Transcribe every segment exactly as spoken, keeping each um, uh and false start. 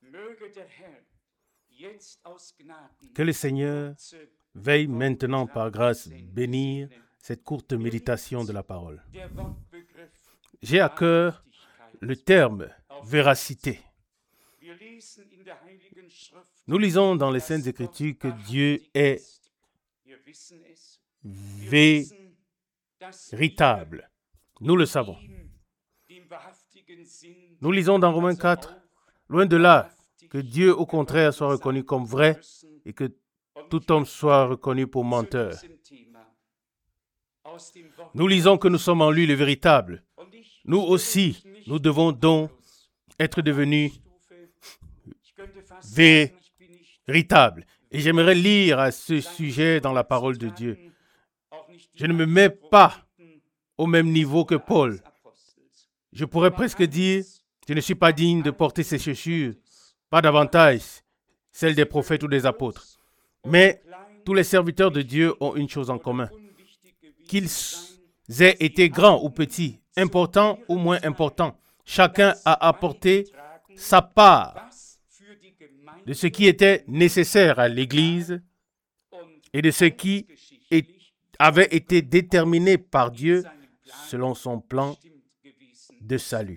Que le Seigneur veuille maintenant par grâce bénir cette courte méditation de la parole. J'ai à cœur le terme véracité. Nous lisons dans les Saintes Écritures que Dieu est véritable. Nous le savons. Nous lisons dans Romains quatre, loin de là, que Dieu au contraire soit reconnu comme vrai et que tout homme soit reconnu pour menteur. Nous lisons que nous sommes en lui le véritable. Nous aussi, nous devons donc être devenus véritables. Et j'aimerais lire à ce sujet dans la parole de Dieu. Je ne me mets pas au même niveau que Paul. Je pourrais presque dire, je ne suis pas digne de porter ces chaussures, pas davantage celles des prophètes ou des apôtres. Mais tous les serviteurs de Dieu ont une chose en commun. Qu'ils aient été grands ou petits, importants ou moins importants, chacun a apporté sa part de ce qui était nécessaire à l'Église et de ce qui est, avait été déterminé par Dieu selon son plan de salut.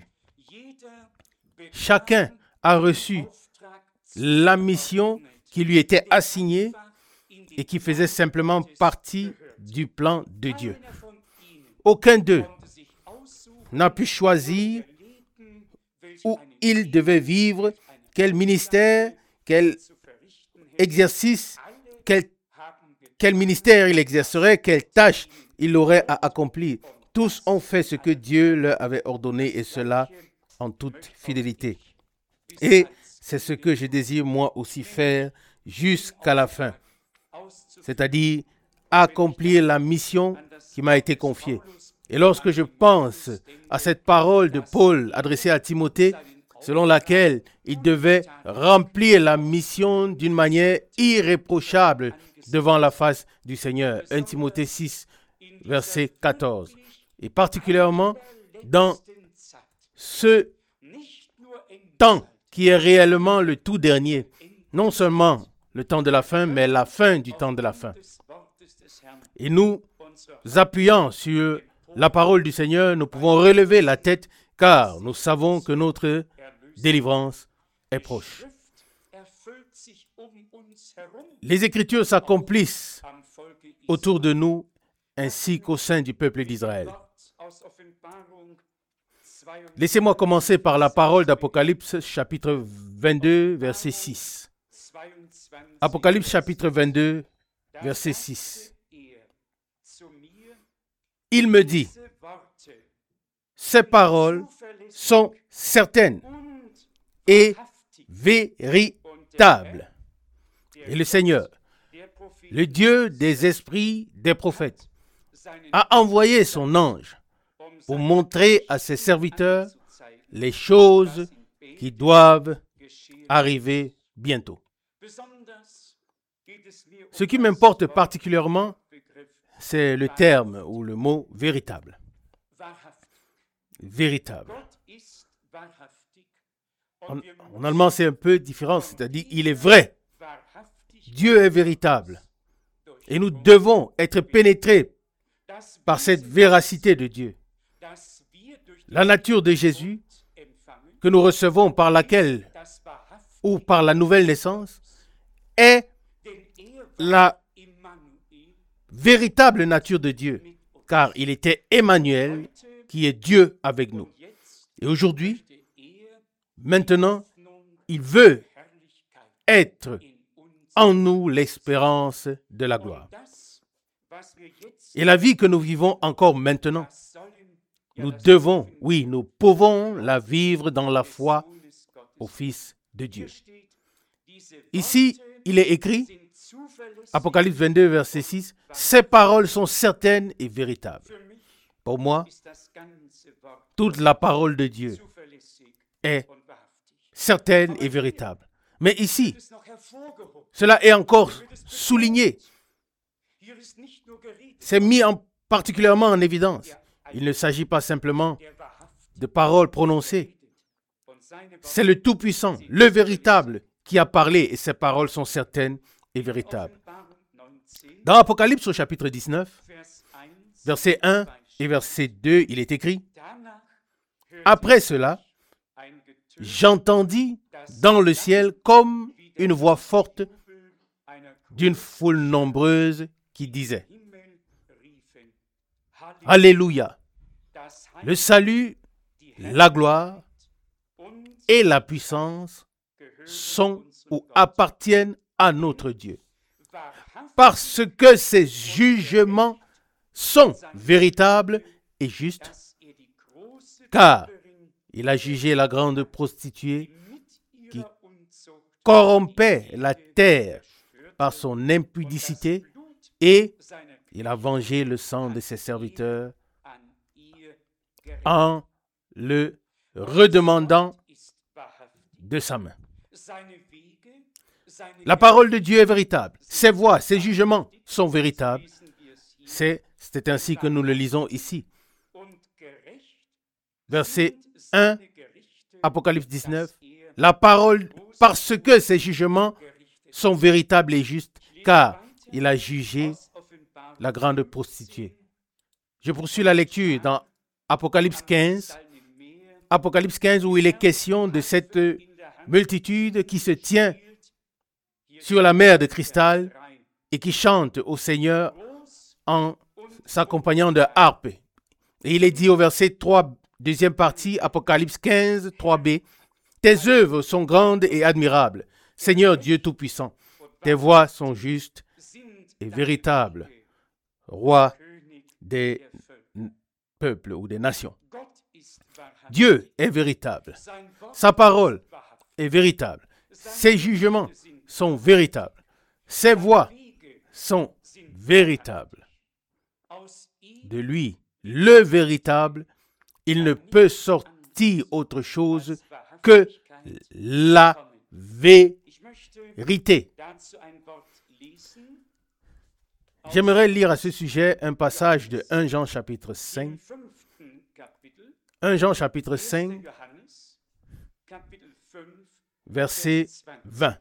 Chacun a reçu la mission qui lui était assignée et qui faisait simplement partie du plan de Dieu. Aucun d'eux n'a pu choisir où il devait vivre, quel ministère, quel exercice, quel, quel ministère il exercerait, quelle tâche il aurait à accomplir. Tous ont fait ce que Dieu leur avait ordonné et cela en toute fidélité. Et c'est ce que je désire moi aussi faire jusqu'à la fin, c'est-à-dire accomplir la mission qui m'a été confiée. Et lorsque je pense à cette parole de Paul adressée à Timothée, selon laquelle il devait remplir la mission d'une manière irréprochable devant la face du Seigneur. premier Timothée six, verset quatorze. Et particulièrement dans ce temps qui est réellement le tout dernier, non seulement le temps de la fin, mais la fin du temps de la fin. Et nous, appuyant sur la parole du Seigneur, nous pouvons relever la tête car nous savons que notre délivrance est proche. Les Écritures s'accomplissent autour de nous ainsi qu'au sein du peuple d'Israël. Laissez-moi commencer par la parole d'Apocalypse chapitre vingt-deux, verset six. Apocalypse chapitre vingt-deux, verset six. Il me dit, ces paroles sont certaines et véritables. Et le Seigneur, le Dieu des esprits des prophètes, a envoyé son ange pour montrer à ses serviteurs les choses qui doivent arriver bientôt. Ce qui m'importe particulièrement, c'est le terme ou le mot véritable. Véritable. En, en allemand, c'est un peu différent, c'est-à-dire il est vrai. Dieu est véritable. Et nous devons être pénétrés par cette véracité de Dieu. La nature de Jésus que nous recevons par laquelle ou par la nouvelle naissance est la véritable nature de Dieu, car il était Emmanuel qui est Dieu avec nous. Et aujourd'hui, maintenant, il veut être en nous l'espérance de la gloire. Et la vie que nous vivons encore maintenant, nous devons, oui, nous pouvons la vivre dans la foi au Fils de Dieu. Ici, il est écrit, Apocalypse vingt-deux, verset six, « Ces paroles sont certaines et véritables. » Pour moi, toute la parole de Dieu est certaine et véritable. Mais ici, cela est encore souligné. C'est mis en, particulièrement en évidence. Il ne s'agit pas simplement de paroles prononcées, C'est le Tout-Puissant, le véritable, qui a parlé et ses paroles sont certaines et véritables. Dans Apocalypse au chapitre dix-neuf, verset un et verset deux, il est écrit: Après cela, j'entendis dans le ciel comme une voix forte d'une foule nombreuse qui disait: Alléluia! Le salut, la gloire et la puissance sont ou appartiennent à notre Dieu, parce que ses jugements sont véritables et justes, car il a jugé la grande prostituée qui corrompait la terre par son impudicité, et il a vengé le sang de ses serviteurs en le redemandant de sa main. La parole de Dieu est véritable. Ses voix, ses jugements sont véritables. C'est, c'est ainsi que nous le lisons ici. Verset un, Apocalypse dix-neuf. La parole, parce que ses jugements sont véritables et justes, car il a jugé la grande prostituée. Je poursuis la lecture dans Apocalypse quinze. Apocalypse quinze, où il est question de cette multitude qui se tient sur la mer de cristal et qui chante au Seigneur en s'accompagnant de harpe. Et il est dit au verset trois, deuxième partie, Apocalypse quinze, trois b, « Tes œuvres sont grandes et admirables, Seigneur Dieu Tout-Puissant. Tes voies sont justes et véritables, Roi des peuples ou des nations. » Dieu est véritable. Sa parole est véritable. Ses jugements sont véritables. Ses voies sont véritables. De lui, le véritable, il ne peut sortir autre chose que la vérité. J'aimerais lire à ce sujet un passage de premier Jean chapitre cinq. premier Jean chapitre cinq, verset vingt.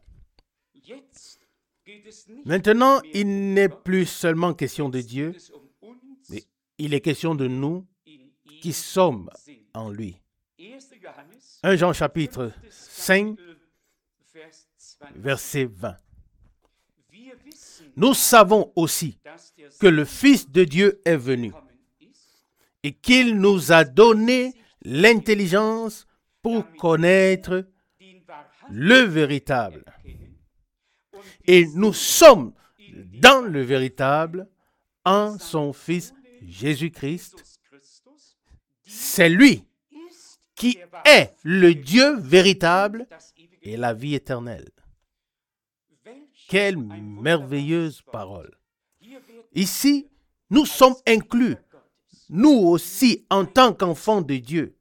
Maintenant, il n'est plus seulement question de Dieu, mais il est question de nous qui sommes en lui. premier Jean chapitre cinq, verset vingt. Nous savons aussi que le Fils de Dieu est venu et qu'il nous a donné l'intelligence pour connaître le véritable. Et nous sommes dans le véritable en son Fils Jésus-Christ. C'est lui qui est le Dieu véritable et la vie éternelle. Quelle merveilleuse parole. Ici, nous sommes inclus, nous aussi, en tant qu'enfants de Dieu.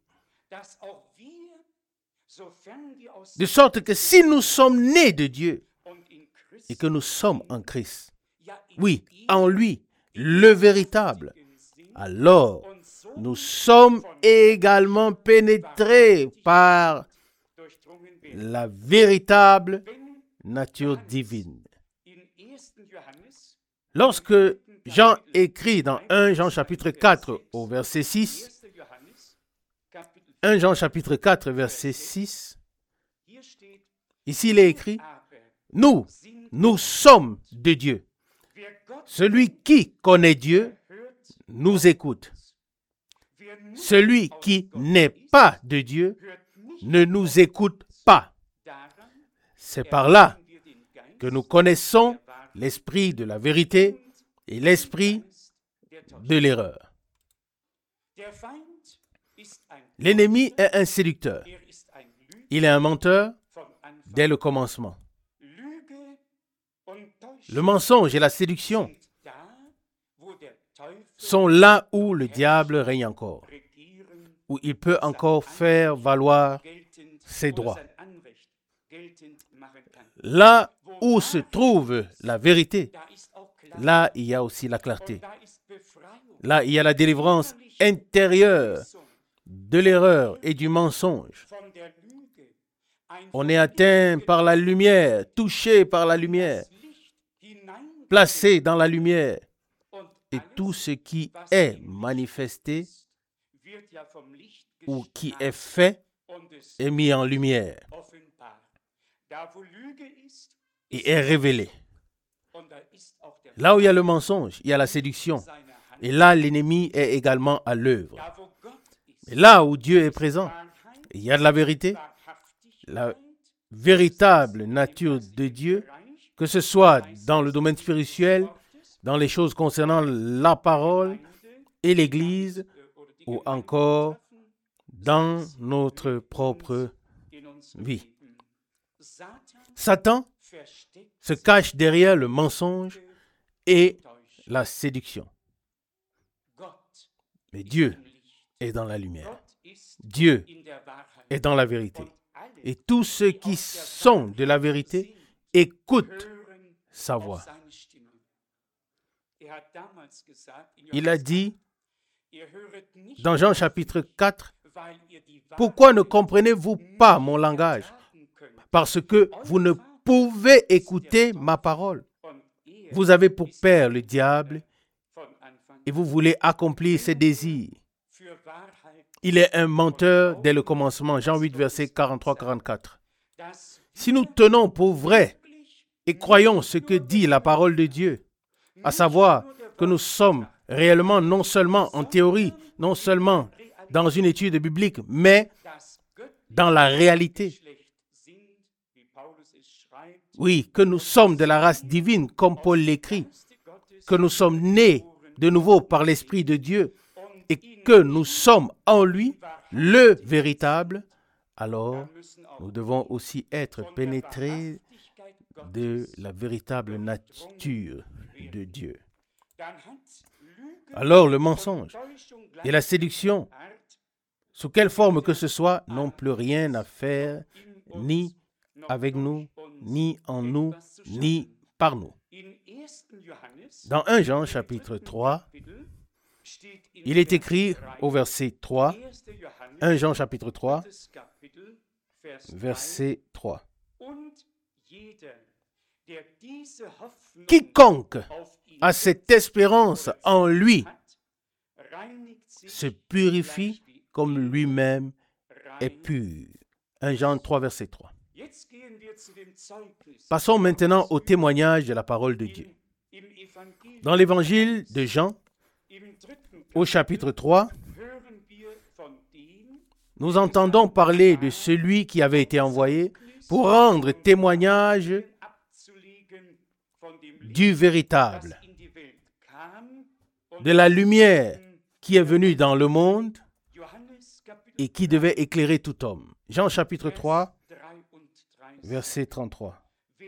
De sorte que si nous sommes nés de Dieu et que nous sommes en Christ, oui, en lui, le véritable, alors nous sommes également pénétrés par la véritable nature divine. Lorsque Jean écrit dans premier Jean chapitre quatre au verset six, premier Jean chapitre quatre verset six, ici il est écrit: Nous, nous sommes de Dieu. Celui qui connaît Dieu nous écoute. Celui qui n'est pas de Dieu ne nous écoute pas. C'est par là que nous connaissons l'esprit de la vérité et l'esprit de l'erreur. L'ennemi est un séducteur. Il est un menteur dès le commencement. Le mensonge et la séduction sont là où le diable règne encore, où il peut encore faire valoir ses droits. Là où se trouve la vérité, là il y a aussi la clarté. Là il y a la délivrance intérieure de l'erreur et du mensonge. On est atteint par la lumière, touché par la lumière, placé dans la lumière. Et tout ce qui est manifesté ou qui est fait est mis en lumière et est révélé. Là où il y a le mensonge, il y a la séduction. Et là, l'ennemi est également à l'œuvre. Et là où Dieu est présent, il y a de la vérité, la véritable nature de Dieu, que ce soit dans le domaine spirituel, dans les choses concernant la parole et l'Église, ou encore dans notre propre vie. Satan se cache derrière le mensonge et la séduction. Mais Dieu est dans la lumière. Dieu est dans la vérité. Et tous ceux qui sont de la vérité écoutent sa voix. Il a dit dans Jean chapitre quatre, « Pourquoi ne comprenez-vous pas mon langage? Parce que vous ne pouvez écouter ma parole. Vous avez pour père le diable et vous voulez accomplir ses désirs. Il est un menteur dès le commencement. » Jean huit, versets quarante-trois à quarante-quatre. Si nous tenons pour vrai et croyons ce que dit la parole de Dieu, à savoir que nous sommes réellement non seulement en théorie, non seulement dans une étude biblique, mais dans la réalité. Oui, que nous sommes de la race divine, comme Paul l'écrit, que nous sommes nés de nouveau par l'Esprit de Dieu et que nous sommes en lui, le véritable, alors nous devons aussi être pénétrés de la véritable nature de Dieu. Alors le mensonge et la séduction, sous quelle forme que ce soit, n'ont plus rien à faire ni avec nous, ni en nous, ni par nous. Dans premier Jean chapitre trois, il est écrit au verset trois, premier Jean chapitre trois, verset trois. Quiconque a cette espérance en lui se purifie comme lui-même est pur. premier Jean trois, verset trois. Passons maintenant au témoignage de la parole de Dieu. Dans l'évangile de Jean, au chapitre trois, nous entendons parler de celui qui avait été envoyé pour rendre témoignage du véritable, de la lumière qui est venue dans le monde et qui devait éclairer tout homme. Jean chapitre trois, verset trente-trois.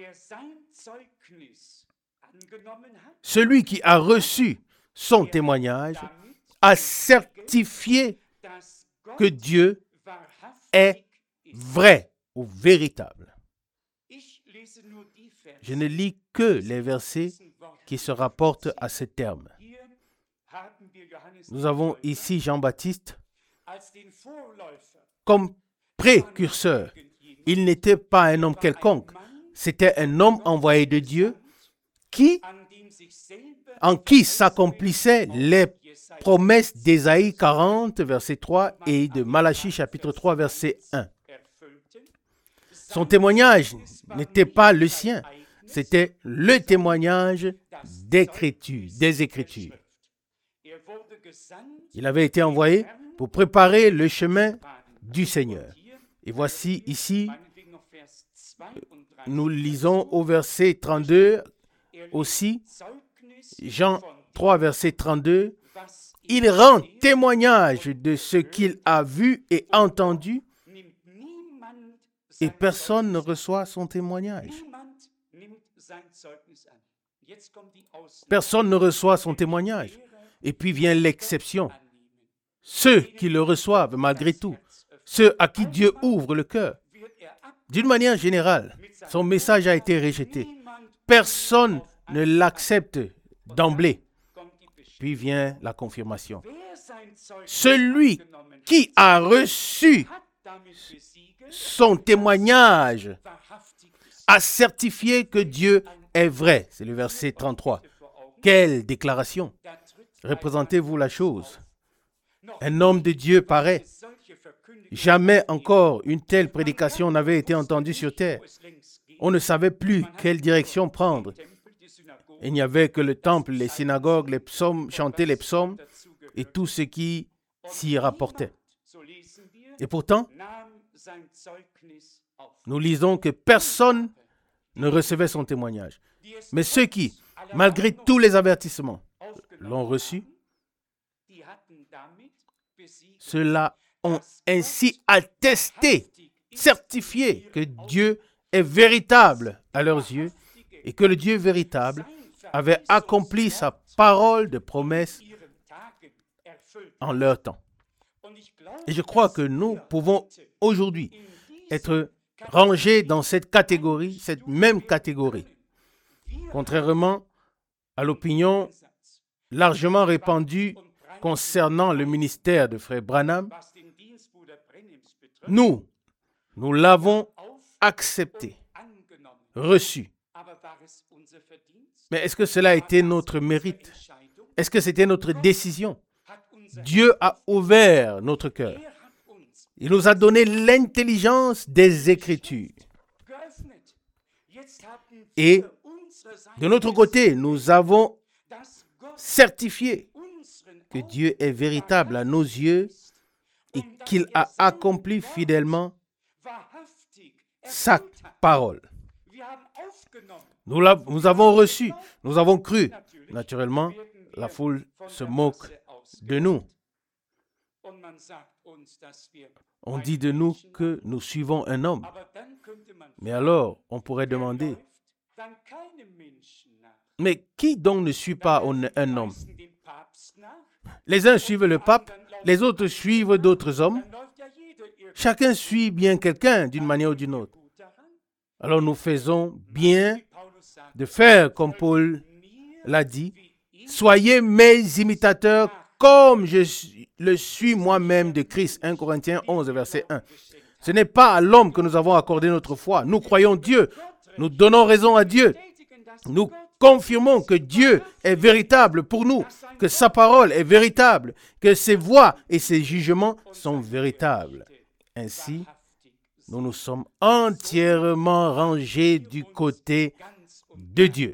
Celui qui a reçu son témoignage a certifié que Dieu est vrai ou véritable. Je ne lis que les versets qui se rapportent à ce terme. Nous avons ici Jean-Baptiste comme précurseur. Il n'était pas un homme quelconque. C'était un homme envoyé de Dieu qui, en qui s'accomplissaient les promesses d'Ésaïe quarante, verset trois, et de Malachie, chapitre trois, verset un. Son témoignage n'était pas le sien, c'était le témoignage d'Écriture, des Écritures. Il avait été envoyé pour préparer le chemin du Seigneur. Et voici ici, nous lisons au verset trente-deux aussi, Jean trois, verset trente-deux, il rend témoignage de ce qu'il a vu et entendu et personne ne reçoit son témoignage. Personne ne reçoit son témoignage. Et puis vient l'exception. Ceux qui le reçoivent malgré tout, ceux à qui Dieu ouvre le cœur. D'une manière générale, son message a été rejeté. Personne ne l'accepte d'emblée. Puis vient la confirmation. Celui qui a reçu son témoignage a certifié que Dieu est vrai. C'est le verset trente-trois. Quelle déclaration! Représentez-vous la chose. Un homme de Dieu paraît. Jamais encore une telle prédication n'avait été entendue sur terre. On ne savait plus quelle direction prendre. Il n'y avait que le temple, les synagogues, les psaumes, chanter les psaumes et tout ce qui s'y rapportait. Et pourtant, nous lisons que personne ne recevait son témoignage. Mais ceux qui, malgré tous les avertissements, l'ont reçu, ceux-là ont ainsi attesté, certifié que Dieu est véritable à leurs yeux et que le Dieu véritable avait accompli sa parole de promesse en leur temps. Et je crois que nous pouvons aujourd'hui être rangés dans cette catégorie, cette même catégorie. Contrairement à l'opinion largement répandue concernant le ministère de Frère Branham, nous, nous l'avons accepté, reçu. Mais est-ce que cela a été notre mérite? Est-ce que c'était notre décision? Dieu a ouvert notre cœur. Il nous a donné l'intelligence des Écritures. Et de notre côté, nous avons certifié que Dieu est véritable à nos yeux et qu'il a accompli fidèlement sa parole. Nous, nous avons reçu, nous avons cru. Naturellement, la foule se moque de nous. On dit de nous que nous suivons un homme. Mais alors, on pourrait demander, mais qui donc ne suit pas un homme? Les uns suivent le pape, les autres suivent d'autres hommes. Chacun suit bien quelqu'un d'une manière ou d'une autre. Alors nous faisons bien de faire comme Paul l'a dit, soyez mes imitateurs comme je le suis moi-même de Christ. un Corinthiens onze, verset un. Ce n'est pas à l'homme que nous avons accordé notre foi. Nous croyons Dieu. Nous donnons raison à Dieu. Nous confirmons que Dieu est véritable pour nous, que sa parole est véritable, que ses voies et ses jugements sont véritables. Ainsi, nous nous sommes entièrement rangés du côté de Dieu.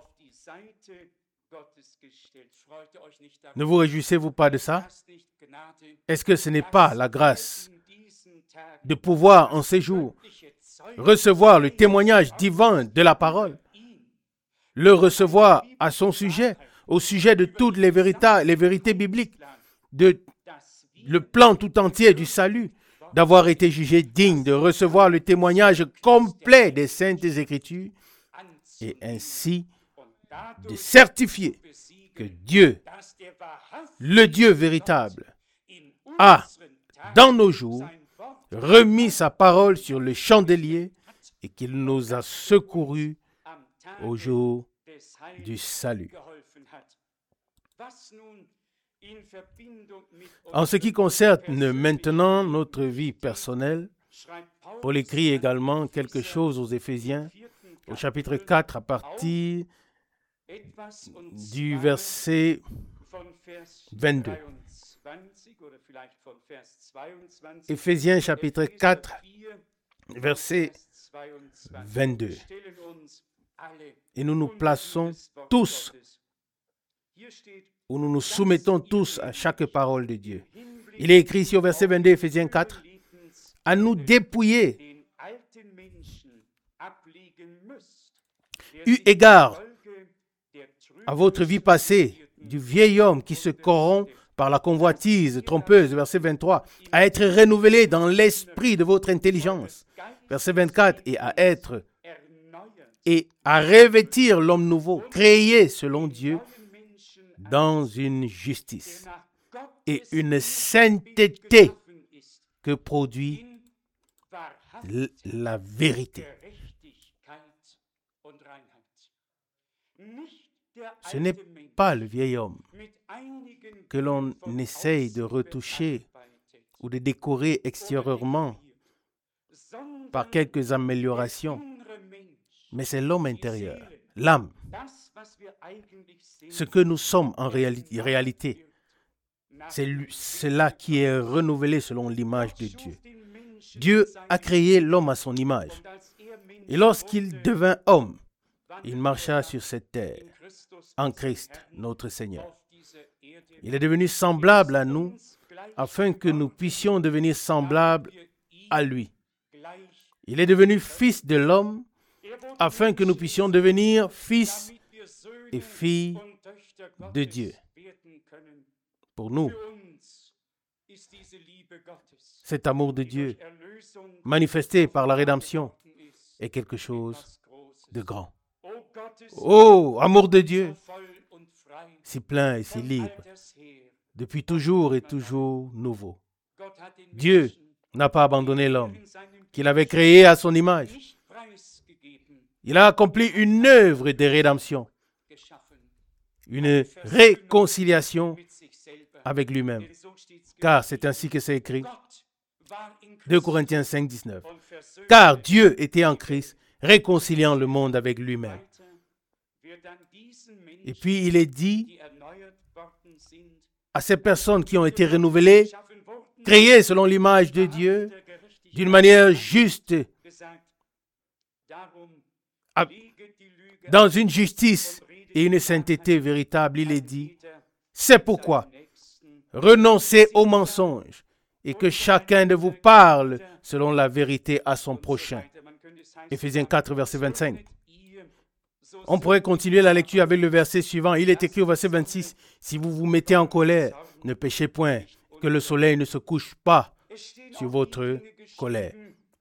Ne vous réjouissez-vous pas de ça? Est-ce que ce n'est pas la grâce de pouvoir en ces jours recevoir le témoignage divin de la parole, le recevoir à son sujet, au sujet de toutes les vérités, les vérités bibliques, de le plan tout entier du salut, d'avoir été jugé digne de recevoir le témoignage complet des Saintes Écritures et ainsi de certifier que Dieu, le Dieu véritable, a, dans nos jours, remis sa parole sur le chandelier et qu'il nous a secourus au jour du salut. En ce qui concerne maintenant notre vie personnelle, Paul écrit également quelque chose aux Éphésiens, au chapitre quatre, à partir du verset vingt-deux. Éphésiens chapitre quatre, verset vingt-deux. Et nous nous plaçons tous, où nous nous soumettons tous à chaque parole de Dieu. Il est écrit ici au verset vingt-deux, Éphésiens quatre, « À nous dépouiller, eu égard à votre vie passée, du vieil homme qui se corrompt par la convoitise trompeuse, verset vingt-trois, à être renouvelé dans l'esprit de votre intelligence, verset vingt-quatre, et à être et à revêtir l'homme nouveau, créé selon Dieu, dans une justice et une sainteté que produit la vérité. Ce n'est pas le vieil homme que l'on essaye de retoucher ou de décorer extérieurement par quelques améliorations, mais c'est l'homme intérieur, l'âme. Ce que nous sommes en réali- réalité, c'est cela qui est renouvelé selon l'image de Dieu. Dieu a créé l'homme à son image. Et lorsqu'il devint homme, il marcha sur cette terre, en Christ, notre Seigneur. Il est devenu semblable à nous, afin que nous puissions devenir semblables à lui. Il est devenu fils de l'homme, afin que nous puissions devenir fils et filles de Dieu. Pour nous, cet amour de Dieu, manifesté par la rédemption, est quelque chose de grand. Oh, amour de Dieu, si plein et si libre, depuis toujours et toujours nouveau. Dieu n'a pas abandonné l'homme qu'il avait créé à son image. Il a accompli une œuvre de rédemption, une réconciliation avec lui-même. Car c'est ainsi que c'est écrit. deux Corinthiens cinq, dix-neuf. Car Dieu était en Christ, réconciliant le monde avec lui-même. Et puis il est dit à ces personnes qui ont été renouvelées, créées selon l'image de Dieu, d'une manière juste, dans une justice et une sainteté véritable, il est dit, c'est pourquoi renoncez aux mensonges et que chacun de vous parle selon la vérité à son prochain. Éphésiens quatre, verset vingt-cinq. On pourrait continuer la lecture avec le verset suivant. Il est écrit au verset vingt-six, « Si vous vous mettez en colère, ne péchez point, que le soleil ne se couche pas sur votre colère. »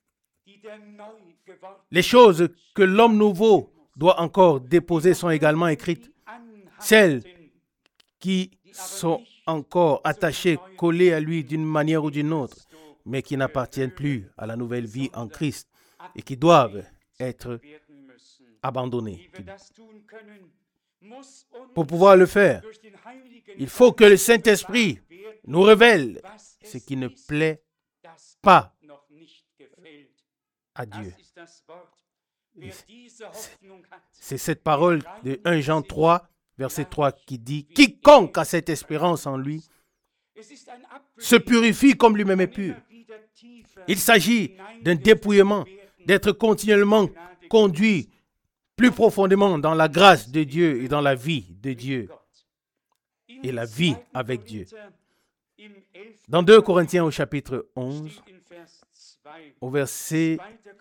Les choses que l'homme nouveau doit encore déposer sont également écrites. Celles qui sont encore attachées, collées à lui d'une manière ou d'une autre, mais qui n'appartiennent plus à la nouvelle vie en Christ et qui doivent être abandonnées. Pour pouvoir le faire, il faut que le Saint-Esprit nous révèle ce qui ne plaît pas à Dieu. C'est cette parole de premier Jean trois, verset trois qui dit « Quiconque a cette espérance en lui se purifie comme lui-même est pur. » Il s'agit d'un dépouillement, d'être continuellement conduit plus profondément dans la grâce de Dieu et dans la vie de Dieu et la vie avec Dieu. Dans deux Corinthiens au chapitre onze, au verset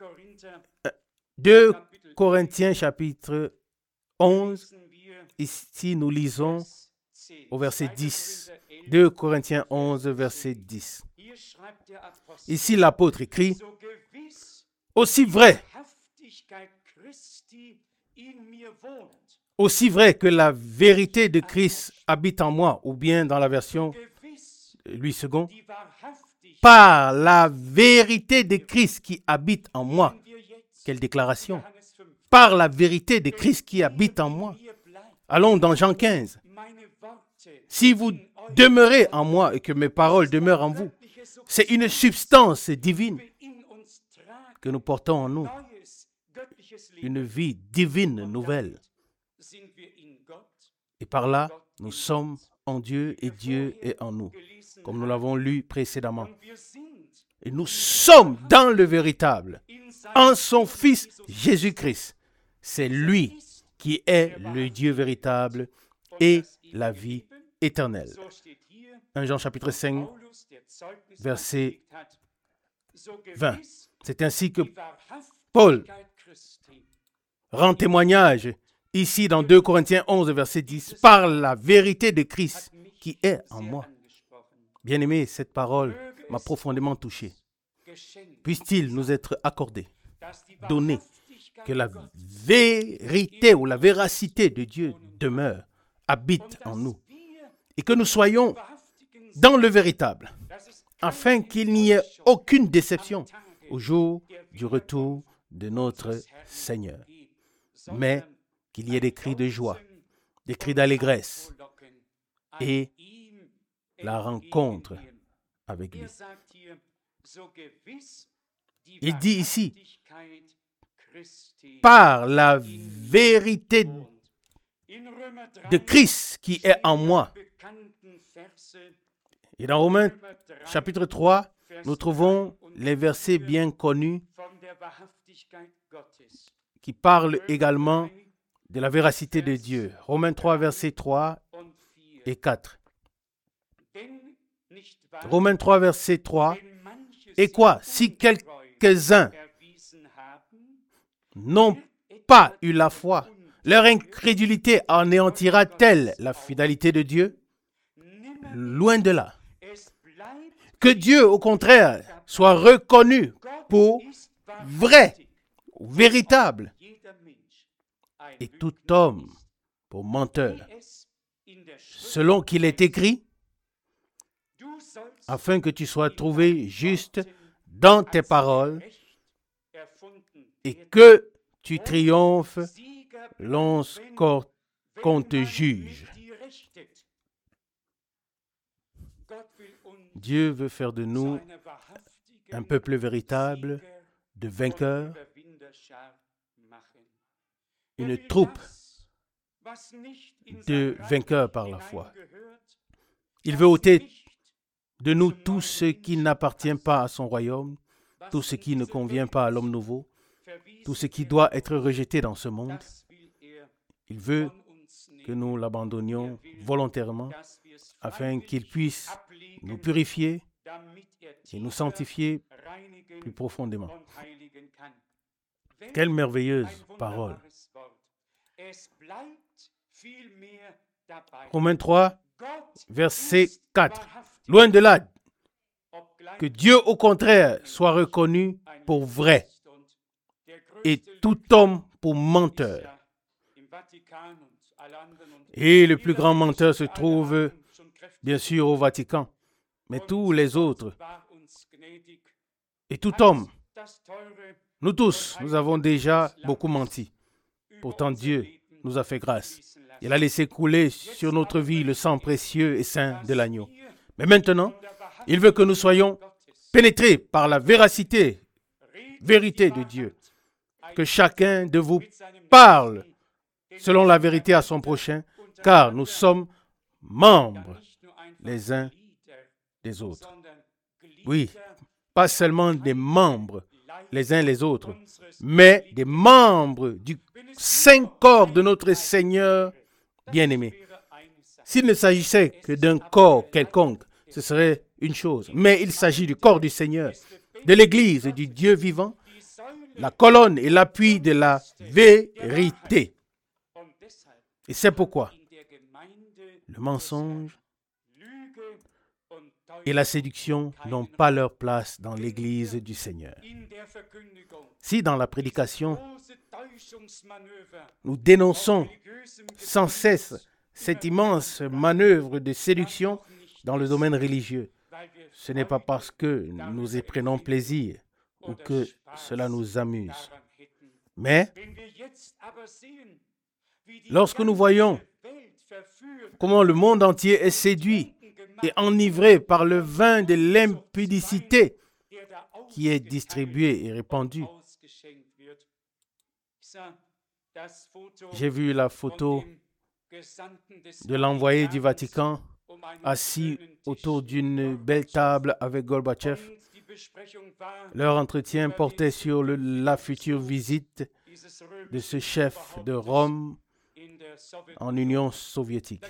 deux Corinthiens chapitre onze, ici nous lisons au verset dix. deux Corinthiens onze, verset dix. Ici l'apôtre écrit, « Aussi vrai, aussi vrai que la vérité de Christ habite en moi, ou bien dans la version Louis second, par la vérité de Christ qui habite en moi. » Quelle déclaration! Par la vérité de Christ qui habite en moi. Allons dans Jean quinze. Si vous demeurez en moi et que mes paroles demeurent en vous, c'est une substance divine que nous portons en nous. Une vie divine nouvelle. Et par là, nous sommes en Dieu et Dieu est en nous, comme nous l'avons lu précédemment. Et nous sommes dans le véritable, en son Fils Jésus-Christ. C'est lui qui est le Dieu véritable et la vie éternelle. premier Jean chapitre cinq, verset vingt. C'est ainsi que Paul rend témoignage ici dans deux Corinthiens onze, verset dix, par la vérité de Christ qui est en moi. Bien-aimé, cette parole m'a profondément touché. Puisse-t-il nous être accordé, donné, que la vérité ou la véracité de Dieu demeure, habite en nous, et que nous soyons dans le véritable, afin qu'il n'y ait aucune déception au jour du retour de notre Seigneur, mais qu'il y ait des cris de joie, des cris d'allégresse et la rencontre avec lui. Il dit ici, par la vérité de Christ qui est en moi. Et dans Romains chapitre trois, nous trouvons les versets bien connus qui parlent également de la véracité de Dieu. Romains trois, versets trois et quatre. Romains trois, verset trois. Et quoi? Si quelques-uns n'ont pas eu la foi, leur incrédulité anéantira-t-elle la fidélité de Dieu? Loin de là. Que Dieu, au contraire, soit reconnu pour vrai, véritable, et tout homme pour menteur, selon qu'il est écrit, afin que tu sois trouvé juste dans tes paroles et que tu triomphes lorsqu'on te juge. Dieu veut faire de nous un peuple véritable, de vainqueurs, une troupe de vainqueurs par la foi. Il veut ôter de nous tout ce qui n'appartient pas à son royaume, tout ce qui ne convient pas à l'homme nouveau, tout ce qui doit être rejeté dans ce monde. Il veut que nous l'abandonnions volontairement afin qu'il puisse nous purifier et nous sanctifier plus profondément. Quelle merveilleuse parole! Romains trois, verset quatre. Loin de là, que Dieu au contraire soit reconnu pour vrai et tout homme pour menteur. Et le plus grand menteur se trouve bien sûr au Vatican, mais tous les autres et tout homme, nous tous, nous avons déjà beaucoup menti. Pourtant Dieu nous a fait grâce. Il a laissé couler sur notre vie le sang précieux et saint de l'agneau. Mais maintenant, il veut que nous soyons pénétrés par la véracité, vérité de Dieu. Que chacun de vous parle selon la vérité à son prochain, car nous sommes membres les uns des autres. Oui, pas seulement des membres les uns les autres, mais des membres du saint corps de notre Seigneur bien-aimé. S'il ne s'agissait que d'un corps quelconque, ce serait une chose. Mais il s'agit du corps du Seigneur, de l'Église du Dieu vivant, la colonne et l'appui de la vérité. Et c'est pourquoi le mensonge et la séduction n'ont pas leur place dans l'Église du Seigneur. Si dans la prédication, nous dénonçons sans cesse cette immense manœuvre de séduction dans le domaine religieux, ce n'est pas parce que nous y prenons plaisir ou que cela nous amuse. Mais lorsque nous voyons comment le monde entier est séduit et enivré par le vin de l'impudicité qui est distribué et répandu. J'ai vu la photo de l'envoyé du Vatican assis autour d'une belle table avec Gorbatchev. Leur entretien portait sur le, la future visite de ce chef de Rome en Union soviétique.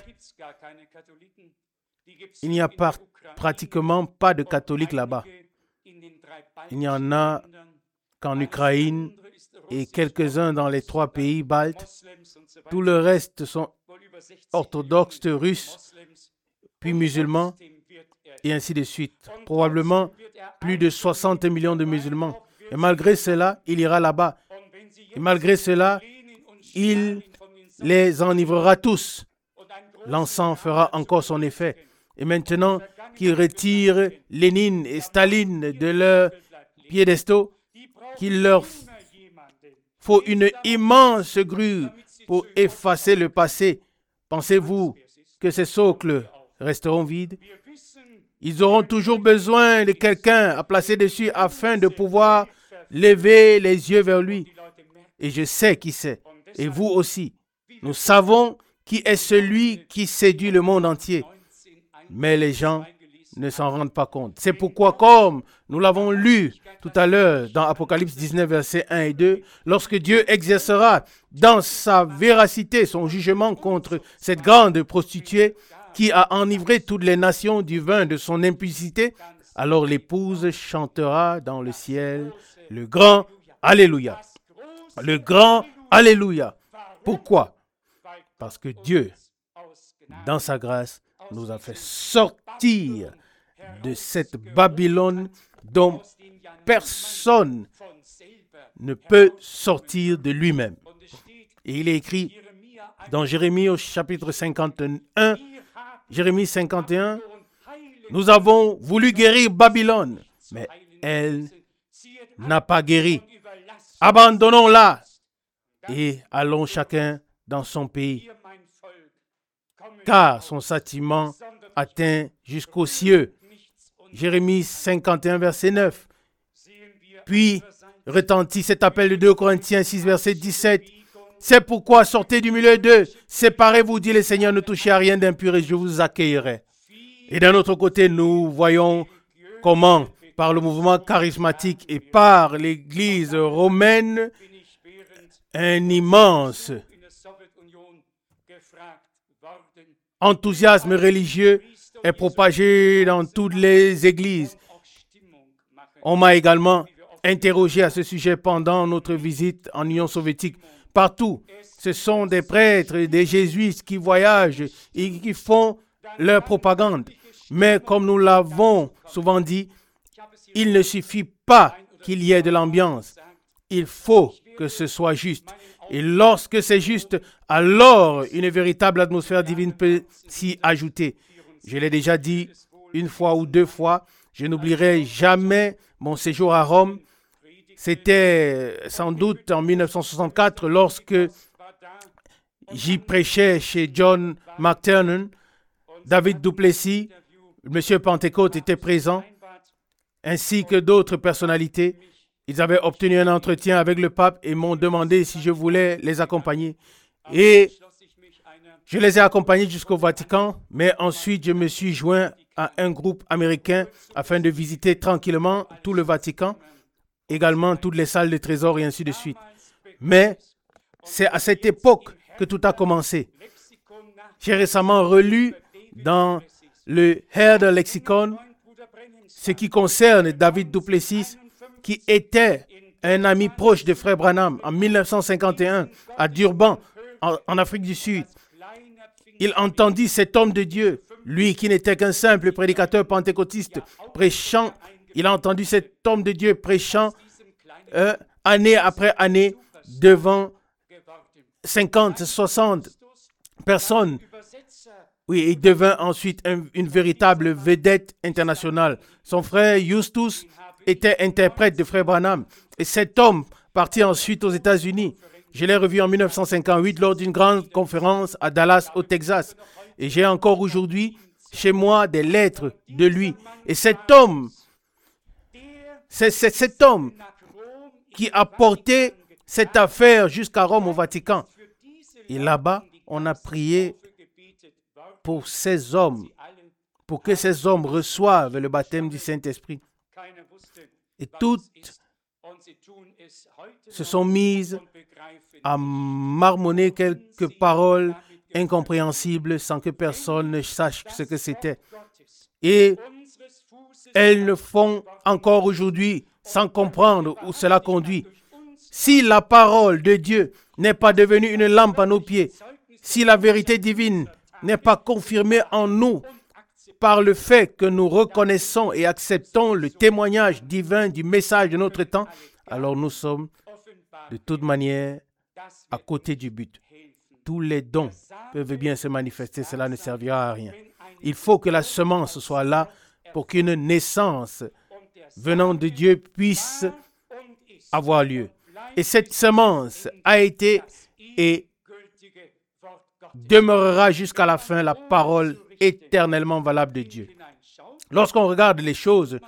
Il n'y a pas, pratiquement pas de catholiques là-bas. Il n'y en a qu'en Ukraine et quelques-uns dans les trois pays baltes. Tout le reste sont orthodoxes, russes, puis musulmans, et ainsi de suite. Probablement plus de soixante millions de musulmans. Et malgré cela, il ira là-bas. Et malgré cela, il les enivrera tous. L'encens fera encore son effet. Et maintenant qu'il retire Lénine et Staline de leur piédestal, qu'il leur faut une immense grue pour effacer le passé. Pensez-vous que ces socles resteront vides? Ils auront toujours besoin de quelqu'un à placer dessus afin de pouvoir lever les yeux vers lui. Et je sais qui c'est. Et vous aussi. Nous savons qui est celui qui séduit le monde entier. Mais les gens ne s'en rendent pas compte. C'est pourquoi, comme nous l'avons lu tout à l'heure dans Apocalypse dix-neuf, versets un et deux, lorsque Dieu exercera dans sa véracité son jugement contre cette grande prostituée qui a enivré toutes les nations du vin de son impudicité, alors l'épouse chantera dans le ciel le grand Alléluia. Le grand Alléluia. Pourquoi? Parce que Dieu, dans sa grâce, nous a fait sortir de cette Babylone dont personne ne peut sortir de lui-même. Et il est écrit dans Jérémie au chapitre cinquante et un, Jérémie cinquante et un, nous avons voulu guérir Babylone, mais elle n'a pas guéri. Abandonnons-la et allons chacun dans son pays, car son châtiment atteint jusqu'aux cieux. Jérémie cinquante et un, verset neuf. Puis retentit cet appel de deux Corinthiens six, verset dix-sept. C'est pourquoi sortez du milieu d'eux, séparez-vous, dit le Seigneur, ne touchez à rien d'impur et je vous accueillerai. Et d'un autre côté, nous voyons comment, par le mouvement charismatique et par l'Église romaine, un immense enthousiasme religieux est propagé dans toutes les églises. On m'a également interrogé à ce sujet pendant notre visite en Union soviétique. Partout, ce sont des prêtres, des jésuites qui voyagent et qui font leur propagande. Mais comme nous l'avons souvent dit, il ne suffit pas qu'il y ait de l'ambiance. Il faut que ce soit juste. Et lorsque c'est juste, alors une véritable atmosphère divine peut s'y ajouter. Je l'ai déjà dit une fois ou deux fois, je n'oublierai jamais mon séjour à Rome. C'était sans doute en mille neuf cent soixante-quatre lorsque j'y prêchais chez John McTernan. David Duplessis, Monsieur Pentecôte était présent, ainsi que d'autres personnalités. Ils avaient obtenu un entretien avec le pape et m'ont demandé si je voulais les accompagner. Et je les ai accompagnés jusqu'au Vatican, mais ensuite je me suis joint à un groupe américain afin de visiter tranquillement tout le Vatican, également toutes les salles de trésor et ainsi de suite. Mais c'est à cette époque que tout a commencé. J'ai récemment relu dans le Herder Lexicon ce qui concerne David Duplessis, qui était un ami proche de Frère Branham en mille neuf cent cinquante et un à Durban, en, en Afrique du Sud. Il entendit cet homme de Dieu, lui qui n'était qu'un simple prédicateur pentecôtiste, prêchant. Il a entendu cet homme de Dieu prêchant euh, année après année devant cinquante, soixante personnes. Oui, il devint ensuite un, une véritable vedette internationale. Son frère Justus était interprète de Frère Branham. Et cet homme partit ensuite aux États-Unis. Je l'ai revu en mille neuf cent cinquante-huit lors d'une grande conférence à Dallas, au Texas. Et j'ai encore aujourd'hui chez moi des lettres de lui. Et cet homme, c'est, c'est cet homme qui a porté cette affaire jusqu'à Rome, au Vatican. Et là-bas, on a prié pour ces hommes, pour que ces hommes reçoivent le baptême du Saint-Esprit. Et toutes se sont mises à marmonner quelques paroles incompréhensibles sans que personne ne sache ce que c'était. Et elles le font encore aujourd'hui sans comprendre où cela conduit. Si la parole de Dieu n'est pas devenue une lampe à nos pieds, si la vérité divine n'est pas confirmée en nous par le fait que nous reconnaissons et acceptons le témoignage divin du message de notre temps, alors nous sommes de toute manière à côté du but. Tous les dons peuvent bien se manifester, cela ne servira à rien. Il faut que la semence soit là pour qu'une naissance venant de Dieu puisse avoir lieu. Et cette semence a été et demeurera jusqu'à la fin la parole éternellement valable de Dieu. Lorsqu'on regarde les choses,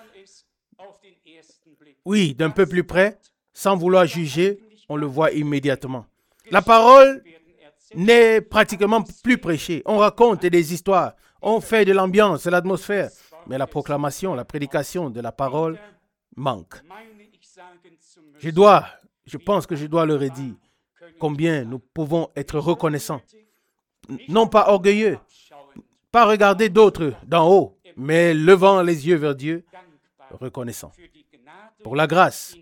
oui, d'un peu plus près, sans vouloir juger, on le voit immédiatement. La parole n'est pratiquement plus prêchée. On raconte des histoires, on fait de l'ambiance, de l'atmosphère, mais la proclamation, la prédication de la parole manque. Je dois, je pense que je dois leur dire combien nous pouvons être reconnaissants. Non pas orgueilleux, pas regarder d'autres d'en haut, mais levant les yeux vers Dieu, reconnaissants pour la grâce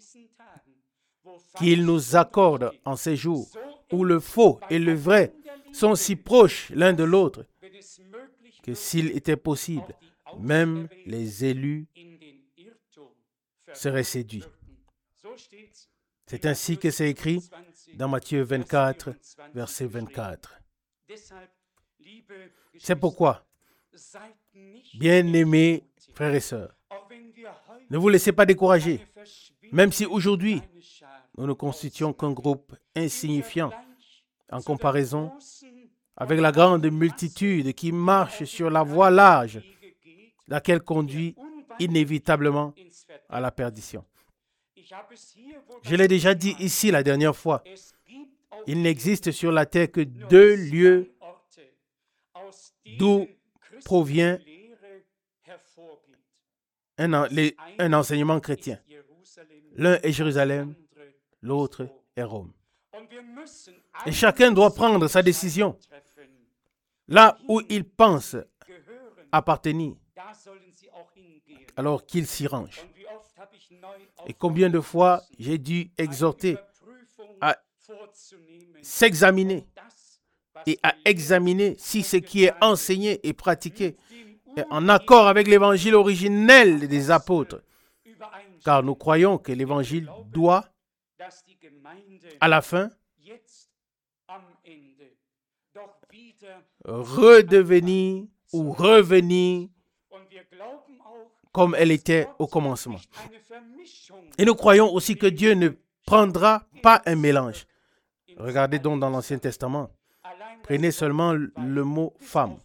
qu'il nous accorde en ces jours où le faux et le vrai sont si proches l'un de l'autre que s'il était possible, même les élus seraient séduits. C'est ainsi que c'est écrit dans Matthieu vingt-quatre, verset vingt-quatre. C'est pourquoi, bien-aimés frères et sœurs, ne vous laissez pas décourager, même si aujourd'hui, nous ne constituons qu'un groupe insignifiant en comparaison avec la grande multitude qui marche sur la voie large, laquelle conduit inévitablement à la perdition. Je l'ai déjà dit ici la dernière fois, il n'existe sur la terre que deux lieux d'où provient un, les, un enseignement chrétien. L'un est Jérusalem, l'autre est Rome. Et chacun doit prendre sa décision. Là où il pense appartenir, alors qu'il s'y range. Et combien de fois j'ai dû exhorter à s'examiner et à examiner si ce qui est enseigné et pratiqué est en accord avec l'évangile originel des apôtres. Car nous croyons que l'évangile doit, à la fin, redevenir ou revenir comme elle était au commencement. Et nous croyons aussi que Dieu ne prendra pas un mélange. Regardez donc dans l'Ancien Testament. Prenez seulement le mot femme.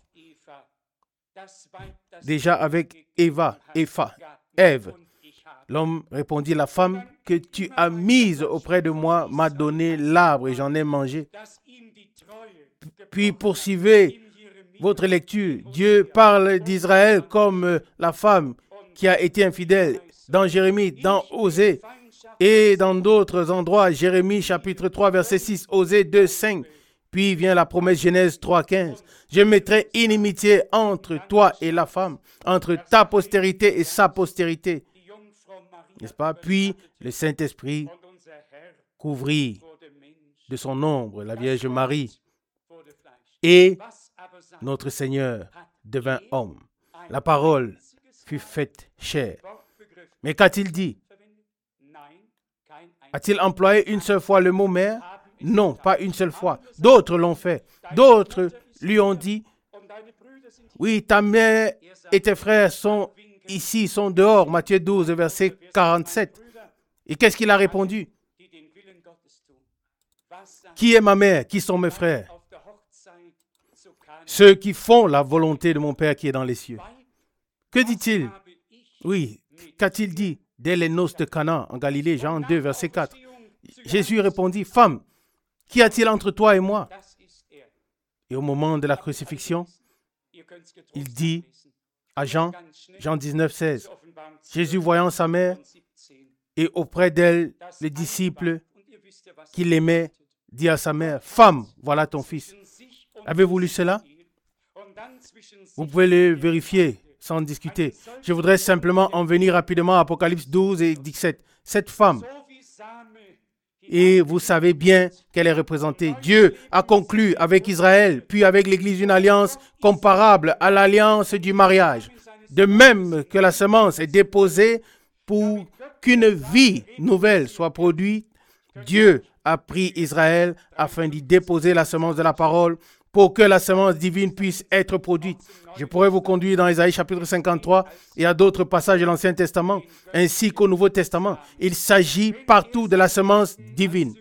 Déjà avec Eva, Epha, Ève, l'homme répondit, la femme que tu as mise auprès de moi m'a donné l'arbre et j'en ai mangé. Puis poursuivez votre lecture. Dieu parle d'Israël comme la femme qui a été infidèle dans Jérémie, dans Osée et dans d'autres endroits. Jérémie chapitre trois, verset six, Osée deux, cinq. Puis vient la promesse Genèse trois, quinze. Je mettrai inimitié entre toi et la femme, entre ta postérité et sa postérité. N'est-ce pas? Puis le Saint-Esprit couvrit de son ombre la Vierge Marie. Et notre Seigneur devint homme. La parole fut faite chair. Mais qu'a-t-il dit? A-t-il employé une seule fois le mot mère? Non, pas une seule fois. D'autres l'ont fait. D'autres lui ont dit, oui, ta mère et tes frères sont ici, sont dehors. Matthieu douze, verset quarante-sept. Et qu'est-ce qu'il a répondu? Qui est ma mère? Qui sont mes frères? Ceux qui font la volonté de mon Père qui est dans les cieux. Que dit-il? Oui, qu'a-t-il dit dès les noces de Cana en Galilée, Jean deux, verset quatre? Jésus répondit, femme, qu'y a-t-il entre toi et moi? Et au moment de la crucifixion, il dit à Jean, Jean dix-neuf, seize, Jésus voyant sa mère et auprès d'elle les disciples qui l'aimaient, dit à sa mère, femme, voilà ton fils. Avez-vous lu cela? Vous pouvez le vérifier sans discuter. Je voudrais simplement en venir rapidement à Apocalypse douze et dix-sept. Cette femme, et vous savez bien qu'elle est représentée. Dieu a conclu avec Israël, puis avec l'Église une alliance comparable à l'alliance du mariage. De même que la semence est déposée pour qu'une vie nouvelle soit produite, Dieu a pris Israël afin d'y déposer la semence de la parole pour que la semence divine puisse être produite. Je pourrais vous conduire dans Ésaïe chapitre cinquante-trois et à d'autres passages de l'Ancien Testament, ainsi qu'au Nouveau Testament. Il s'agit partout de la semence divine.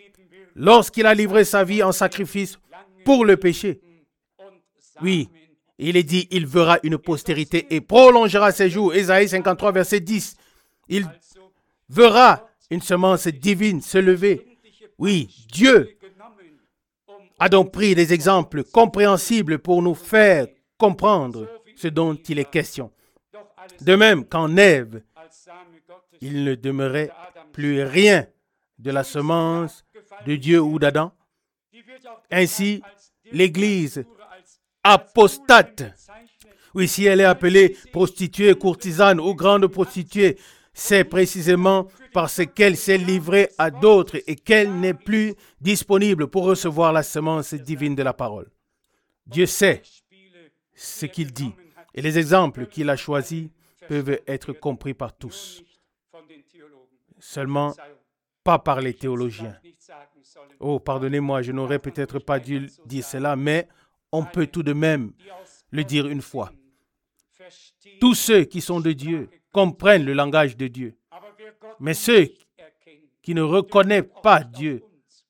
Lorsqu'il a livré sa vie en sacrifice pour le péché, oui, Il est dit, il verra une postérité et prolongera ses jours. Ésaïe cinquante-trois, verset dix. Il verra une semence divine se lever. Oui, Dieu a donc pris des exemples compréhensibles pour nous faire comprendre ce dont il est question. De même qu'en Ève, il ne demeurait plus rien de la semence de Dieu ou d'Adam. Ainsi, l'Église apostate, oui, si elle est appelée prostituée, courtisane ou grande prostituée, c'est précisément parce qu'elle s'est livrée à d'autres et qu'elle n'est plus disponible pour recevoir la semence divine de la parole. Dieu sait ce qu'il dit et les exemples qu'il a choisis peuvent être compris par tous, seulement pas par les théologiens. Oh, pardonnez-moi, je n'aurais peut-être pas dû dire cela, mais on peut tout de même le dire une fois. Tous ceux qui sont de Dieu comprennent le langage de Dieu. Mais ceux qui ne reconnaissent pas Dieu,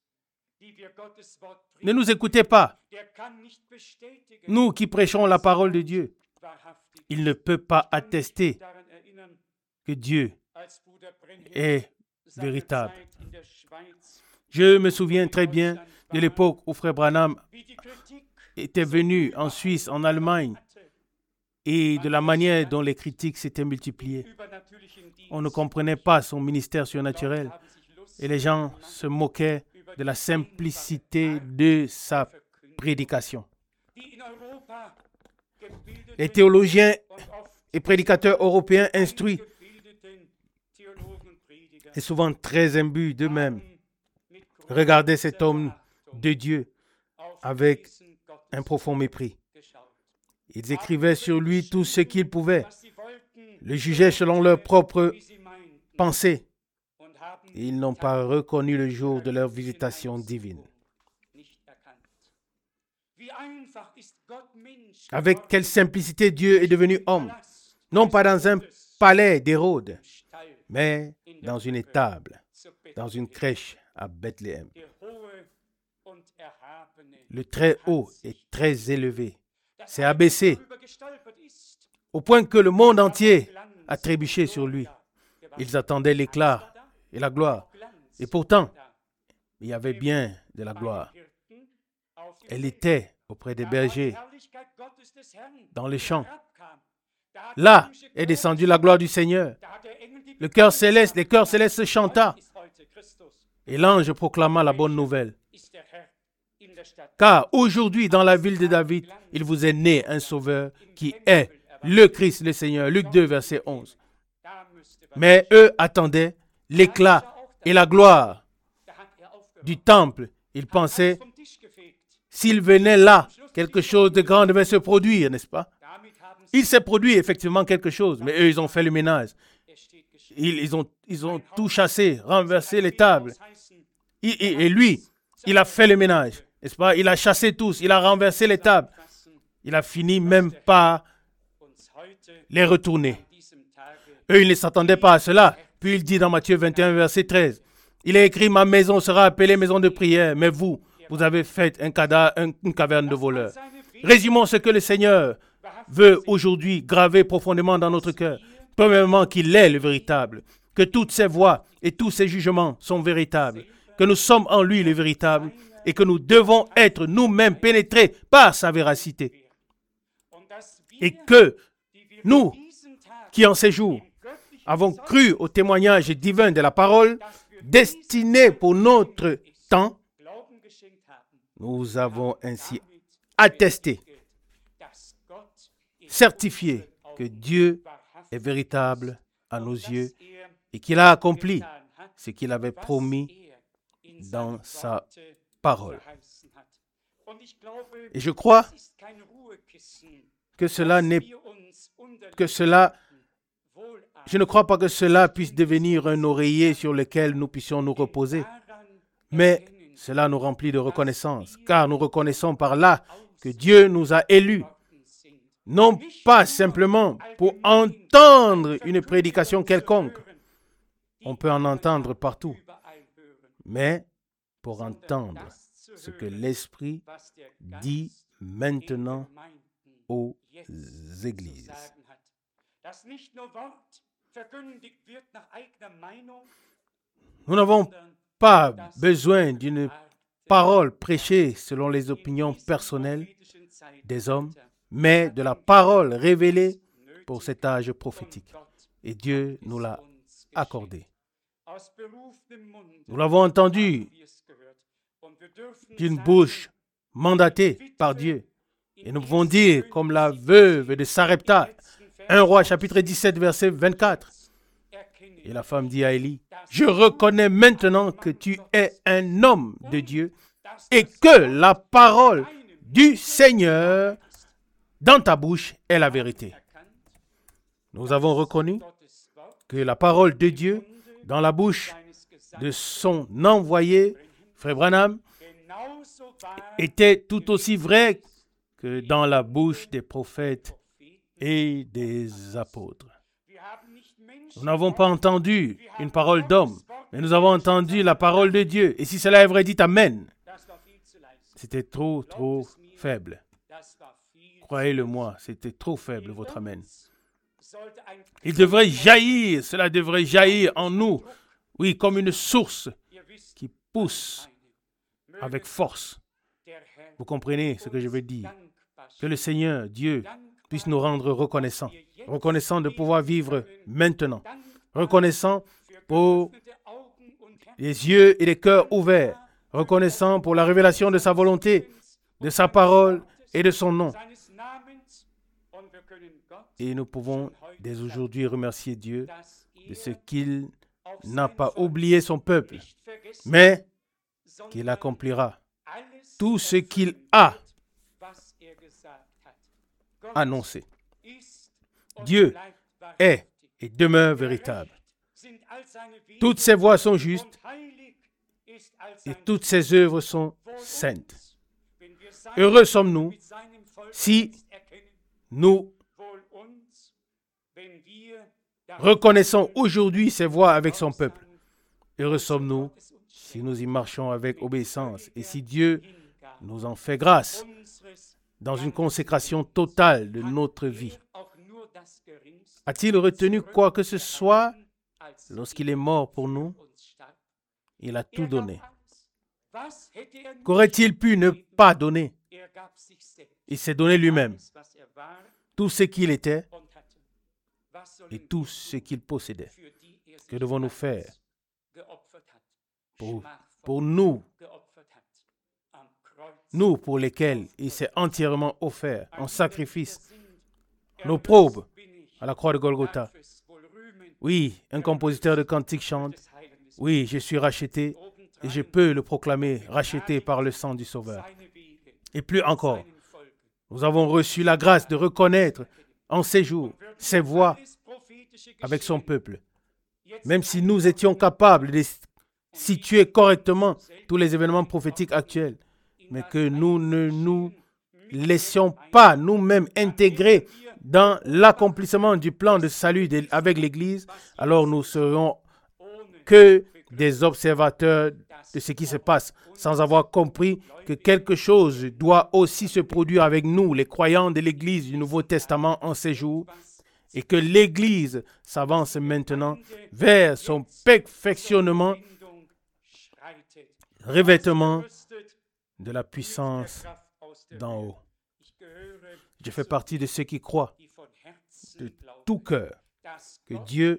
ne nous écoutez pas. Nous qui prêchons la parole de Dieu, il ne peut pas attester que Dieu est véritable. Je me souviens très bien de l'époque où Frère Branham était venu en Suisse, en Allemagne, et de la manière dont les critiques s'étaient multipliées. On ne comprenait pas son ministère surnaturel et les gens se moquaient de la simplicité de sa prédication. Les théologiens et prédicateurs européens instruits et souvent très imbus d'eux-mêmes regardaient cet homme de Dieu avec un profond mépris. Ils écrivaient sur lui tout ce qu'ils pouvaient, le jugeaient selon leurs propres pensées. Ils n'ont pas reconnu le jour de leur visitation divine. Avec quelle simplicité Dieu est devenu homme, non pas dans un palais d'Hérode, mais dans une étable, dans une crèche à Bethléem. Le très haut est très élevé, s'est abaissé, au point que le monde entier a trébuché sur lui. Ils attendaient l'éclat et la gloire. Et pourtant, il y avait bien de la gloire. Elle était auprès des bergers, dans les champs. Là est descendue la gloire du Seigneur. Le cœur céleste, les cœurs célestes chanta. Et l'ange proclama la bonne nouvelle. Car aujourd'hui, dans la ville de David, il vous est né un sauveur qui est le Christ, le Seigneur. Luc deux, verset onze. Mais eux attendaient l'éclat et la gloire du temple. Ils pensaient, s'il venait là, quelque chose de grand devait se produire, n'est-ce pas? Il s'est produit effectivement quelque chose, mais eux, ils ont fait le ménage. Ils, ils, ont, ils ont tout chassé, renversé les tables. Et, et, et lui, il a fait le ménage, n'est-ce pas? Il a chassé tous, il a renversé les tables. Il a fini même par les retourner. Eux, ils ne s'attendaient pas à cela. Puis il dit dans Matthieu vingt et un, verset treize, « Il est écrit, ma maison sera appelée maison de prière, mais vous, vous avez fait un cadavre, un, une caverne de voleurs. » Résumons ce que le Seigneur veut aujourd'hui graver profondément dans notre cœur. Premièrement, qu'il est le véritable, que toutes ses voies et tous ses jugements sont véritables, que nous sommes en lui le véritable et que nous devons être nous-mêmes pénétrés par sa véracité. Et que nous, qui en ces jours avons cru au témoignage divin de la parole, destiné pour notre temps, nous avons ainsi attesté, certifié que Dieu est véritable à nos yeux et qu'il a accompli ce qu'il avait promis dans sa parole. Et je crois que cela n'est que cela je ne crois pas que cela puisse devenir un oreiller sur lequel nous puissions nous reposer, mais cela nous remplit de reconnaissance, car nous reconnaissons par là que Dieu nous a élus, non pas simplement pour entendre une prédication quelconque, on peut en entendre partout, mais pour entendre ce que l'Esprit dit maintenant aux églises. Nous n'avons pas besoin d'une parole prêchée selon les opinions personnelles des hommes, mais de la parole révélée pour cet âge prophétique. Et Dieu nous l'a accordé. Nous l'avons entendu d'une bouche mandatée par Dieu. Et nous pouvons dire, comme la veuve de Sarepta, un roi chapitre dix-sept, verset vingt-quatre. Et la femme dit à Élie, « Je reconnais maintenant que tu es un homme de Dieu et que la parole du Seigneur dans ta bouche est la vérité. » Nous avons reconnu que la parole de Dieu dans la bouche de son envoyé, Frère Branham, était tout aussi vraie que dans la bouche des prophètes et des apôtres. Nous n'avons pas entendu une parole d'homme, mais nous avons entendu la parole de Dieu. Et si cela est vrai, dites Amen. C'était trop, trop faible. Croyez-le-moi, c'était trop faible, votre Amen. Il devrait jaillir, cela devrait jaillir en nous, oui, comme une source qui pousse avec force. Vous comprenez ce que je veux dire? Que le Seigneur, Dieu, puisse nous rendre reconnaissants. Reconnaissants de pouvoir vivre maintenant. Reconnaissants pour les yeux et les cœurs ouverts. Reconnaissants pour la révélation de sa volonté, de sa parole et de son nom. Et nous pouvons dès aujourd'hui remercier Dieu de ce qu'il n'a pas oublié son peuple, mais qu'il accomplira tout ce qu'il a annoncé. Dieu est et demeure véritable. Toutes ses voies sont justes et toutes ses œuvres sont saintes. Heureux sommes-nous si nous reconnaissons aujourd'hui ses voies avec son peuple. Heureux sommes-nous si nous y marchons avec obéissance et si Dieu nous en fait grâce dans une consécration totale de notre vie. A-t-il retenu quoi que ce soit lorsqu'il est mort pour nous? Il a tout donné. Qu'aurait-il pu ne pas donner? Il s'est donné lui-même. Tout ce qu'il était et tout ce qu'il possédait. Que devons-nous faire pour, pour nous, nous pour lesquels il s'est entièrement offert en sacrifice, nos probes à la croix de Golgotha. Oui, un compositeur de cantiques chante, oui, je suis racheté et je peux le proclamer, racheté par le sang du Sauveur. Et plus encore, nous avons reçu la grâce de reconnaître en ces jours ses voix avec son peuple. Même si nous étions capables de situer correctement tous les événements prophétiques actuels, mais que nous ne nous laissions pas nous-mêmes intégrer dans l'accomplissement du plan de salut de, avec l'Église, alors nous serions que des observateurs de ce qui se passe, sans avoir compris que quelque chose doit aussi se produire avec nous, les croyants de l'Église du Nouveau Testament en ces jours, et que l'Église s'avance maintenant vers son perfectionnement, revêtement de la puissance d'en haut. Je fais partie de ceux qui croient de tout cœur que Dieu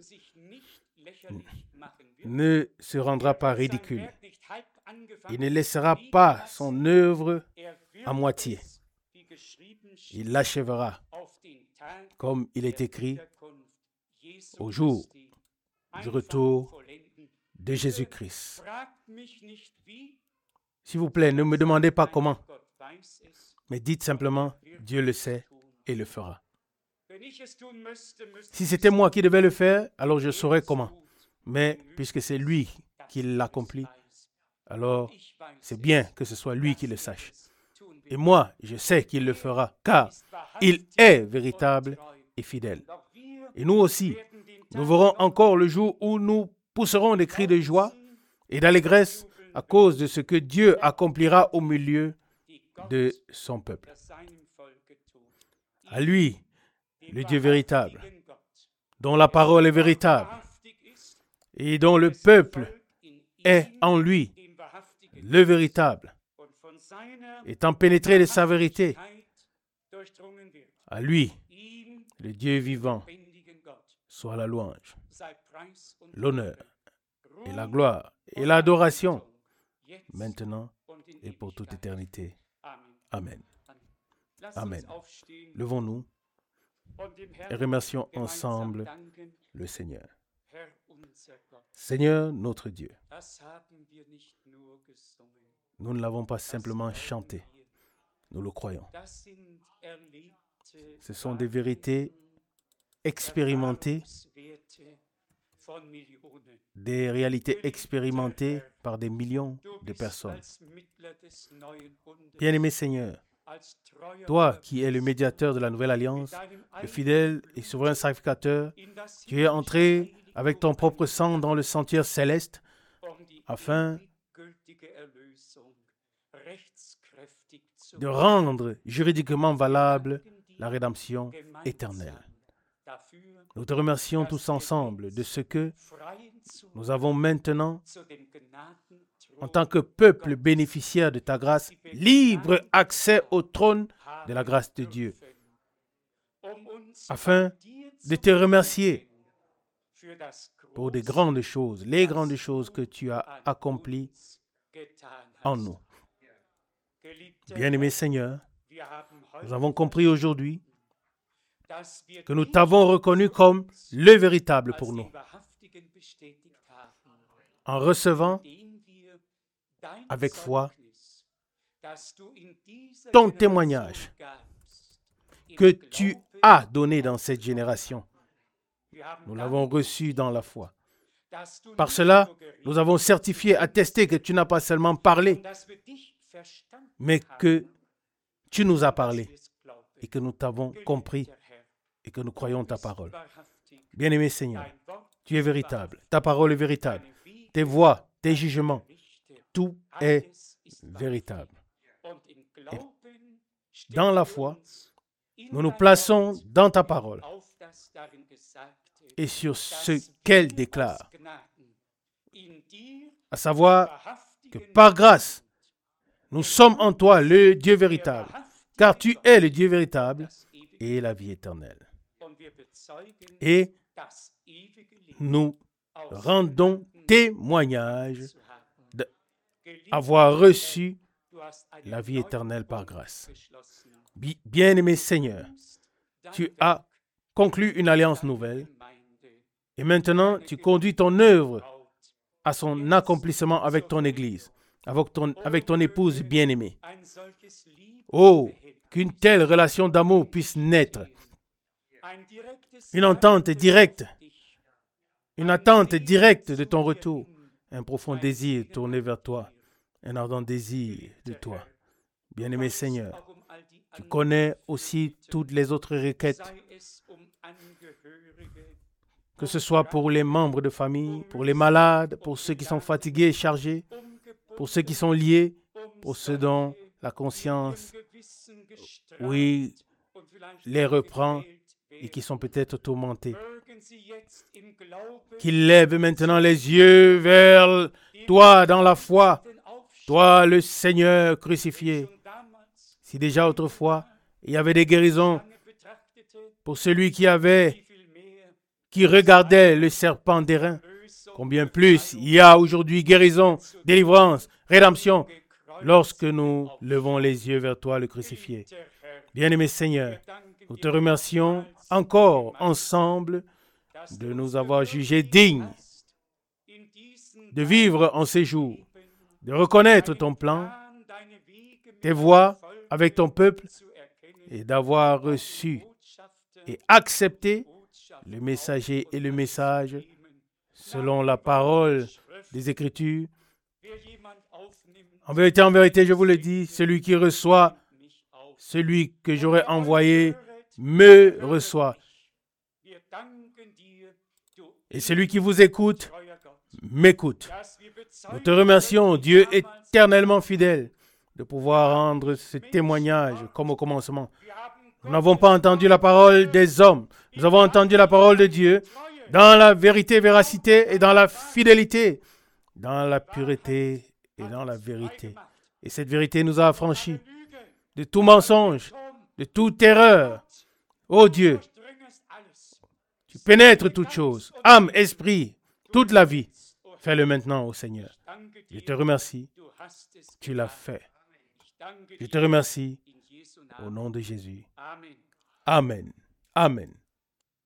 ne se rendra pas ridicule. Il ne laissera pas son œuvre à moitié. Il l'achèvera, comme il est écrit, au jour du retour de Jésus-Christ. S'il vous plaît, ne me demandez pas comment, mais dites simplement, Dieu le sait et le fera. Si c'était moi qui devais le faire, alors je saurais comment. Mais puisque c'est lui qui l'accomplit, alors c'est bien que ce soit lui qui le sache. Et moi, je sais qu'il le fera, car il est véritable et fidèle. Et nous aussi, nous verrons encore le jour où nous pousserons des cris de joie et d'allégresse à cause de ce que Dieu accomplira au milieu de son peuple. À lui, le Dieu véritable, dont la parole est véritable et dont le peuple est en lui, le véritable, étant pénétré de sa vérité. À lui, le Dieu vivant, soit la louange, l'honneur et la gloire et l'adoration, maintenant et pour toute éternité. Amen. Amen. Levons-nous et remercions ensemble le Seigneur. Seigneur, notre Dieu, nous ne l'avons pas simplement chanté, nous le croyons. Ce sont des vérités expérimentées, des réalités expérimentées par des millions de personnes. Bien-aimé Seigneur, toi qui es le médiateur de la nouvelle alliance, le fidèle et souverain sacrificateur, tu es entré avec ton propre sang dans le sanctuaire céleste afin de rendre juridiquement valable la rédemption éternelle. Nous te remercions tous ensemble de ce que nous avons maintenant, en tant que peuple bénéficiaire de ta grâce, libre accès au trône de la grâce de Dieu, afin de te remercier pour des grandes choses, les grandes choses que tu as accomplies en nous. Bien-aimé Seigneur, nous avons compris aujourd'hui que nous t'avons reconnu comme le véritable pour nous. En recevant avec foi ton témoignage que tu as donné dans cette génération. Nous l'avons reçu dans la foi. Par cela, nous avons certifié, attesté que tu n'as pas seulement parlé, mais que tu nous as parlé et que nous t'avons compris et que nous croyons ta parole. Bien-aimé Seigneur, tu es véritable, ta parole est véritable, tes voies, tes jugements, tout est véritable. Et dans la foi, nous nous plaçons dans ta parole et sur ce qu'elle déclare, à savoir que par grâce, nous sommes en toi le Dieu véritable, car tu es le Dieu véritable et la vie éternelle. Et nous rendons témoignage d'avoir reçu la vie éternelle par grâce. Bien-aimé Seigneur, tu as conclu une alliance nouvelle et maintenant tu conduis ton œuvre à son accomplissement avec ton Église, avec ton, avec ton épouse bien-aimée. Oh, qu'une telle relation d'amour puisse naître. Une entente directe, une attente directe de ton retour, un profond désir tourné vers toi, un ardent désir de toi. Bien-aimé Seigneur, tu connais aussi toutes les autres requêtes, que ce soit pour les membres de famille, pour les malades, pour ceux qui sont fatigués et chargés, pour ceux qui sont liés, pour ceux dont la conscience, oui, les reprend et qui sont peut-être tourmentés. Qu'ils lèvent maintenant les yeux vers toi dans la foi, toi le Seigneur crucifié. Si déjà autrefois, il y avait des guérisons pour celui qui avait, qui regardait le serpent d'airain, combien plus il y a aujourd'hui guérison, délivrance, rédemption, lorsque nous levons les yeux vers toi le crucifié. Bien-aimé Seigneur, nous te remercions encore ensemble de nous avoir jugés dignes de vivre en ces jours, de reconnaître ton plan, tes voies avec ton peuple et d'avoir reçu et accepté le messager et le message selon la parole des Écritures. En vérité, en vérité, je vous le dis, celui qui reçoit, celui que j'aurais envoyé, me reçoit. Et celui qui vous écoute, m'écoute. Nous te remercions, Dieu éternellement fidèle, de pouvoir rendre ce témoignage comme au commencement. Nous n'avons pas entendu la parole des hommes. Nous avons entendu la parole de Dieu dans la vérité, véracité et dans la fidélité, dans la pureté et dans la vérité. Et cette vérité nous a affranchis de tout mensonge, de toute erreur. Ô Dieu, tu pénètres toutes choses, âme, esprit, toute la vie. Fais-le maintenant, ô Seigneur. Je te remercie. Tu l'as fait. Je te remercie au nom de Jésus. Amen. Amen.